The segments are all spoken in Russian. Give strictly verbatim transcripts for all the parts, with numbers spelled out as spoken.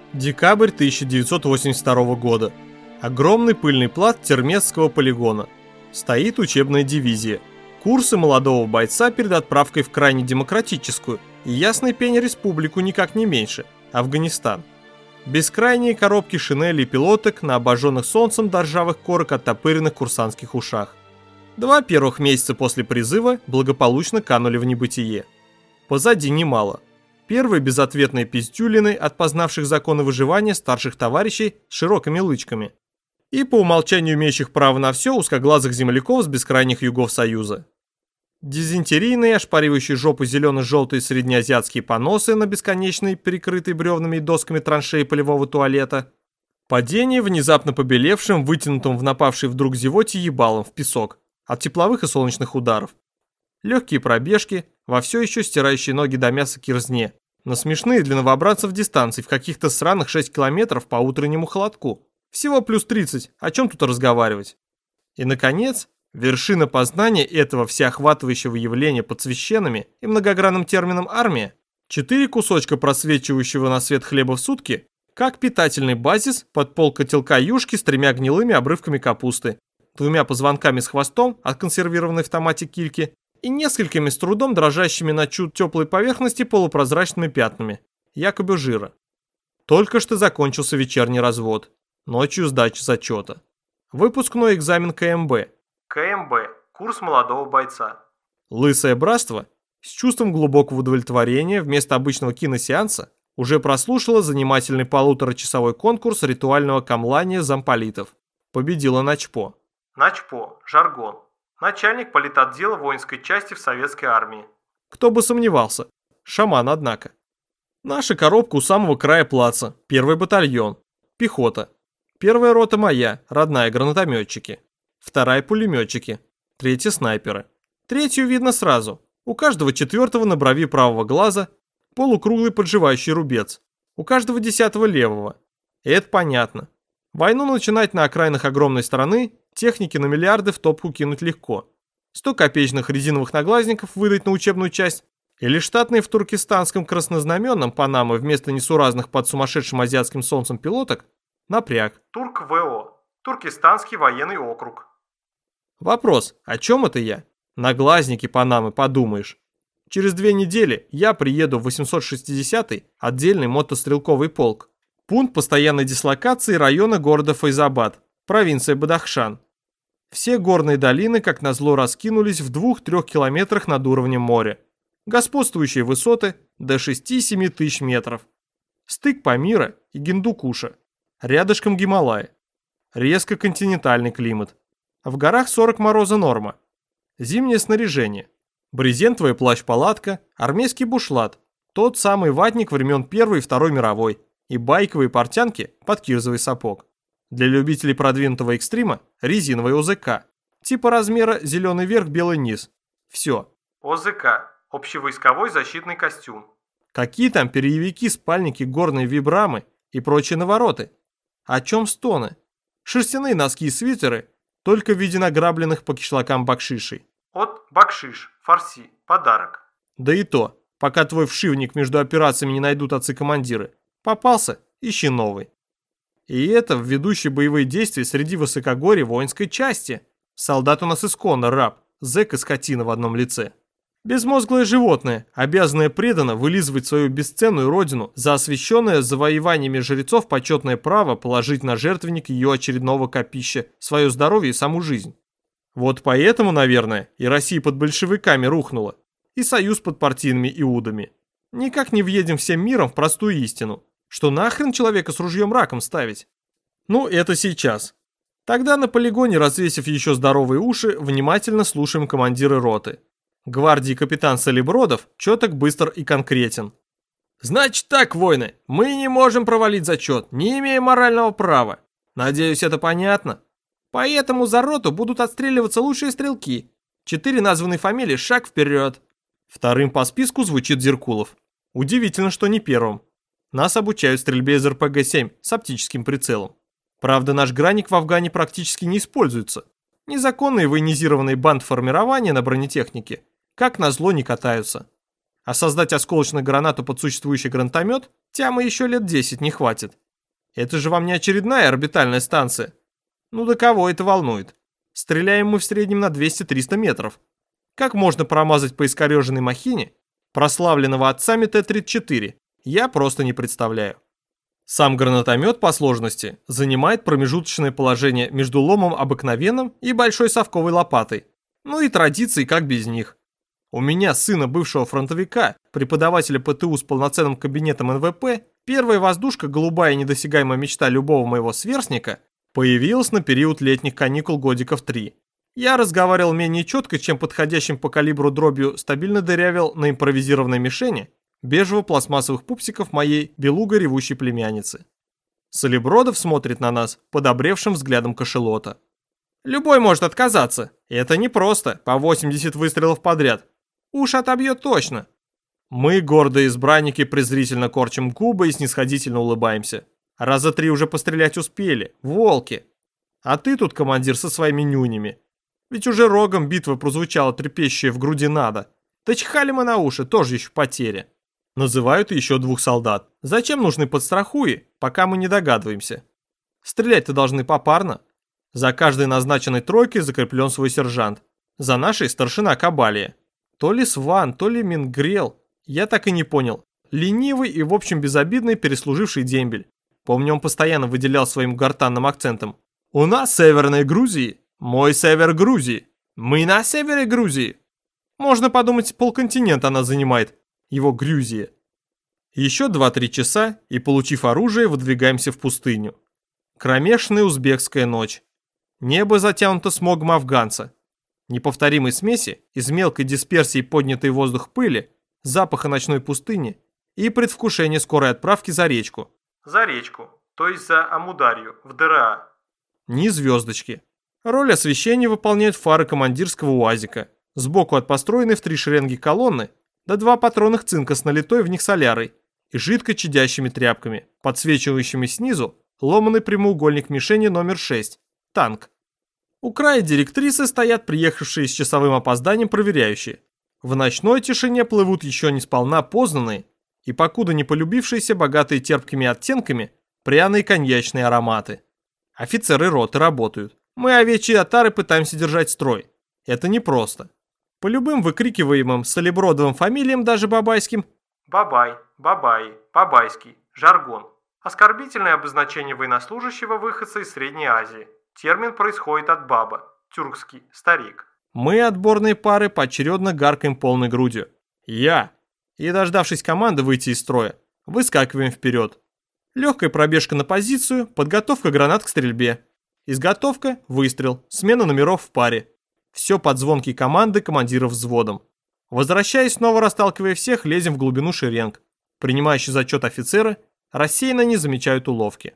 Декабрь тысяча девятьсот восемьдесят второго года. Огромный пыльный плац Термесского полигона. Стоит учебная дивизия. Курсы молодого бойца перед отправкой в крайне демократическую и ясный пень республику никак не меньше – Афганистан. Бескрайние коробки шинели и пилоток на обожженных солнцем до ржавых корок оттопыренных курсантских ушах. Два первых месяца после призыва благополучно канули в небытие. Позади немало. Первые безответные пиздюлины от познавших законы выживания старших товарищей с широкими лычками. И по умолчанию имеющих право на все узкоглазых земляков с бескрайних югов Союза. Дизентерийные, ошпаривающие жопу зелено-желтые среднеазиатские поносы на бесконечной, перекрытой бревнами и досками траншеи полевого туалета. Падение внезапно побелевшим, вытянутым в напавший вдруг зевоте ебалом в песок от тепловых и солнечных ударов. Легкие пробежки, во все еще стирающие ноги до мяса кирзне, на смешные для новобранцев дистанции в каких-то сраных шесть километров по утреннему холодку. Всего плюс тридцать, о чем тут разговаривать? И, наконец, вершина познания этого всеохватывающего явления под священными и многогранным термином «армия» – четыре кусочка просвечивающего на свет хлеба в сутки, как питательный базис под пол котелка юшки с тремя гнилыми обрывками капусты, двумя позвонками с хвостом от консервированной в томате кильки и несколькими с трудом дрожащими на чуть теплой поверхности полупрозрачными пятнами, якобы жира. Только что закончился вечерний развод. Ночью сдача зачета. Выпускной экзамен ка эм бэ. ка эм бэ – курс молодого бойца. Лысое братство с чувством глубокого удовлетворения вместо обычного киносеанса уже прослушало занимательный полуторачасовой конкурс ритуального камлания замполитов. Победила Начпо. Начпо – жаргон. Начальник политотдела воинской части в советской армии. Кто бы сомневался. Шаман, однако. Наша коробка у самого края плаца. Первый батальон. Пехота. Первая рота моя, родная, гранатометчики. Вторая пулеметчики. Третья снайперы. Третью видно сразу. У каждого четвертого на брови правого глаза полукруглый подживающий рубец. У каждого десятого левого. И это понятно. Войну начинать на окраинах огромной страны, техники на миллиарды в топку кинуть легко. Сто копеечных резиновых наглазников выдать на учебную часть или штатные в туркестанском краснознаменном Панамы вместо несуразных под сумасшедшим азиатским солнцем пилоток напряг. Турк-ВО. Туркестанский военный округ. Вопрос, о чем это я? Наглазники Панамы, подумаешь. Через две недели я приеду в восемьсот шестидесятый отдельный мотострелковый полк. Пункт постоянной дислокации района города Файзабад, провинция Бадахшан. Все горные долины, как назло, раскинулись в двух-трех километрах над уровнем моря. Господствующие высоты до шести-семи тысяч метров. Стык Памира и Гиндукуша. Рядышком Гималай. Резко континентальный климат. В горах сорок мороза норма. Зимнее снаряжение. Брезентовая плащ-палатка, армейский бушлат. Тот самый ватник времен Первой и Второй мировой. И байковые портянки под кирзовый сапог. Для любителей продвинутого экстрима резиновый о зэ ка. Типа размера зеленый верх, белый низ. Все. о зэ ка. Общевойсковой защитный костюм. Какие там перьевики, спальники, горные вибрамы и прочие навороты? О чем стоны? Шерстяные носки и свитеры, только в виде награбленных по кишлакам бакшишей. От бакшиш, фарси, подарок. Да и то, пока твой вшивник между операциями не найдут отцы-командиры. Попался, ищи новый. И это в ведущей боевые действия среди высокогорья воинской части. Солдат у нас исконно раб, зэк и скотина в одном лице. Безмозглое животное, обязанное преданно вылизывать свою бесценную родину за освященное завоеваниями жрецов почетное право положить на жертвенник ее очередного копища свое здоровье и саму жизнь. Вот поэтому, наверное, и Россия под большевиками рухнула, и Союз под партийными иудами. Никак не въедем всем миром в простую истину. Что нахрен человека с ружьем раком ставить? Ну, это сейчас. Тогда на полигоне, развесив еще здоровые уши, внимательно слушаем командиры роты. Гвардии капитан Солибродов четок, быстр и конкретен. Значит так, воины, мы не можем провалить зачет, не имея морального права. Надеюсь, это понятно. Поэтому за роту будут отстреливаться лучшие стрелки. Четыре названные фамилии, шаг вперед. Вторым по списку звучит Зеркулов. Удивительно, что не первым. Нас обучают стрельбе из эр пэ гэ семь с оптическим прицелом. Правда, наш граник в Афгане практически не используется. Незаконные военизированные бандформирования на бронетехнике, как назло, не катаются. А создать осколочную гранату под существующий гранатомет Тямы еще лет десять не хватит. Это же вам не очередная орбитальная станция. Ну да кого это волнует? Стреляем мы в среднем на двести-триста метров. Как можно промазать по искореженной махине прославленного отцами Т тридцать четыре, я просто не представляю. Сам гранатомет по сложности занимает промежуточное положение между ломом обыкновенным и большой совковой лопатой. Ну и традиции как без них. У меня, сына бывшего фронтовика, преподавателя П Т У с полноценным кабинетом Н В П, первая воздушка, голубая недосягаемая мечта любого моего сверстника, появилась на период летних каникул годиков три. Я разговаривал менее четко, чем подходящим по калибру дробью стабильно дырявил на импровизированной мишени бежево-пластмассовых пупсиков моей белуго-ревущей племянницы. Солибродов смотрит на нас подобревшим взглядом кошелота. Любой может отказаться. Это непросто, по восемьдесят выстрелов подряд. Уж отобьет точно. Мы, гордые избранники, презрительно корчим губы и снисходительно улыбаемся. Раза три уже пострелять успели, волки. А ты тут, командир, со своими нюнями. Ведь уже рогом битва прозвучала трепещущая в груди надо. Да чихали мы на уши, тоже еще потеря. Называют еще двух солдат. Зачем нужны подстрахуи, пока мы не догадываемся? Стрелять-то должны попарно. За каждой назначенной тройкой закреплен свой сержант. За нашей старшина Кабалия. То ли Сван, то ли Мингрел. Я так и не понял. Ленивый и в общем безобидный переслуживший дембель. Помню, он постоянно выделял своим гортанным акцентом. У нас северной Грузии. Мой север Грузии. Мы на севере Грузии. Можно подумать, полконтинента она занимает. Его Грузия. Еще два-три часа и, получив оружие, выдвигаемся в пустыню. Кромешная узбекская ночь. Небо затянуто смогом афганца. Неповторимой смеси из мелкой дисперсии поднятой в воздух пыли, запаха ночной пустыни и предвкушения скорой отправки за речку. За речку, то есть за Амударью, в Д Р А. Ни звездочки. Роль освещения выполняют фары командирского УАЗика. Сбоку от построенной в три шеренги колонны до два патронных цинка с налитой в них солярой и жидко чадящими тряпками, подсвечивающими снизу ломаный прямоугольник мишени номер шесть. Танк. У края директрисы стоят приехавшие с часовым опозданием проверяющие. В ночной тишине плывут еще не сполна познанные и покуда не полюбившиеся богатые терпкими оттенками пряные коньячные ароматы. Офицеры роты работают. Мы овечьи отары пытаемся держать строй. Это непросто. По любым выкрикиваемым солибродовым фамилиям, даже бабайским, бабай, бабай, бабайский, жаргон. Оскорбительное обозначение военнослужащего выходца из Средней Азии. Термин происходит от баба, тюркский, старик. Мы, отборные пары, поочередно гаркаем полной грудью. Я. И, дождавшись команды выйти из строя, выскакиваем вперед. Легкая пробежка на позицию, подготовка гранат к стрельбе. Изготовка, выстрел, смена номеров в паре. Все под звонкие команды командиров взводом. Возвращаясь, снова расталкивая всех, лезем в глубину шеренг. Принимающие зачет офицеры рассеянно не замечают уловки.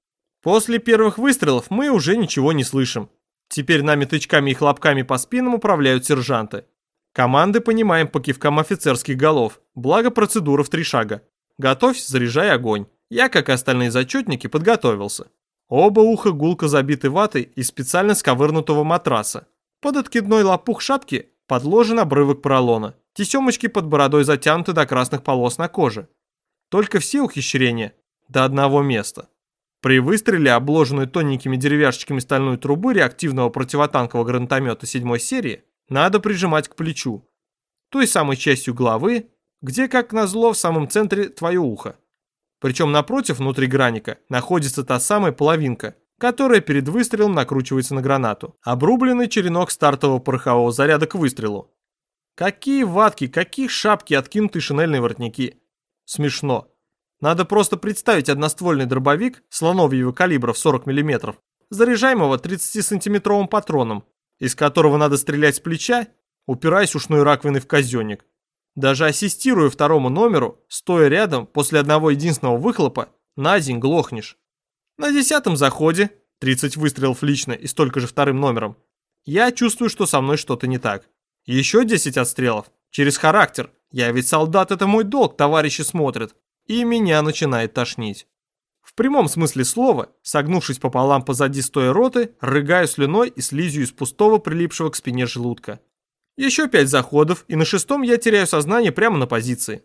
После первых выстрелов мы уже ничего не слышим. Теперь нами тычками и хлопками по спинам управляют сержанты. Команды понимаем по кивкам офицерских голов, благо процедура в три шага. Готовь, заряжай огонь. Я, как и остальные зачетники, подготовился. Оба уха гулко забиты ватой из специально сковырнутого матраса. Под откидной лопух шапки подложен обрывок поролона. Тесемочки под бородой затянуты до красных полос на коже. Только все ухищрения до одного места. При выстреле, обложенную тоненькими деревяшечками стальную трубу реактивного противотанкового гранатомета седьмой серии, надо прижимать к плечу. Той самой частью головы, где, как назло, в самом центре твое ухо. Причем напротив, внутри граника, находится та самая половинка, которая перед выстрелом накручивается на гранату. Обрубленный черенок стартового порохового заряда к выстрелу. Какие ватки, какие шапки, откинутые шинельные воротники. Смешно. Надо просто представить одноствольный дробовик слоновьего калибра в сорок миллиметров, заряжаемого тридцатисантиметровым патроном, из которого надо стрелять с плеча, упираясь ушной раковиной в казенник. Даже ассистируя второму номеру, стоя рядом, после одного единственного выхлопа, на день глохнешь. На десятом заходе, тридцать выстрелов лично и столько же вторым номером, я чувствую, что со мной что-то не так. Еще десять отстрелов, через характер, я ведь солдат, это мой долг, товарищи смотрят, и меня начинает тошнить. В прямом смысле слова, согнувшись пополам позади стоя роты, рыгаю слюной и слизью из пустого, прилипшего к спине желудка. Еще пять заходов, и на шестом я теряю сознание прямо на позиции.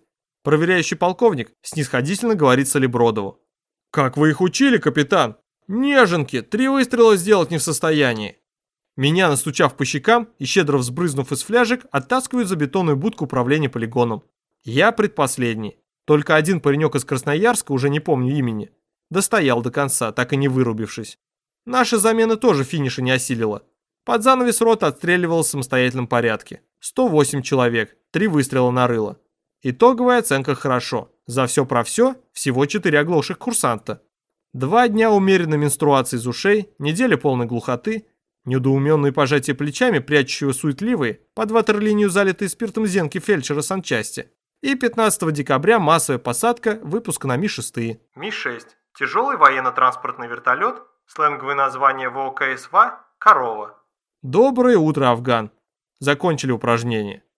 Проверяющий полковник снисходительно говорит Солибродову. «Как вы их учили, капитан? Неженки, три выстрела сделать не в состоянии». Меня, настучав по щекам и щедро взбрызнув из фляжек, оттаскивают за бетонную будку управления полигоном. Я предпоследний. Только один паренек из Красноярска, уже не помню имени, достоял до конца, так и не вырубившись. Наша замена тоже финиша не осилила. Под занавес рота отстреливалась в самостоятельном порядке. сто восемь человек, три выстрела на рыло. Итоговая оценка хорошо. За все про все всего четыре оглохших курсанта. Два дня умеренной менструации из ушей, неделя полной глухоты, недоуменные пожатия плечами, прячущего суетливые, под ватерлинию залитые спиртом зенки фельдшера санчасти. И пятнадцатого декабря массовая посадка, выпуск на Ми шесть. Ми шесть. Тяжелый военно-транспортный вертолет, сленговое название ВОКСВА «Корова». Доброе утро, Афган. Закончили упражнение.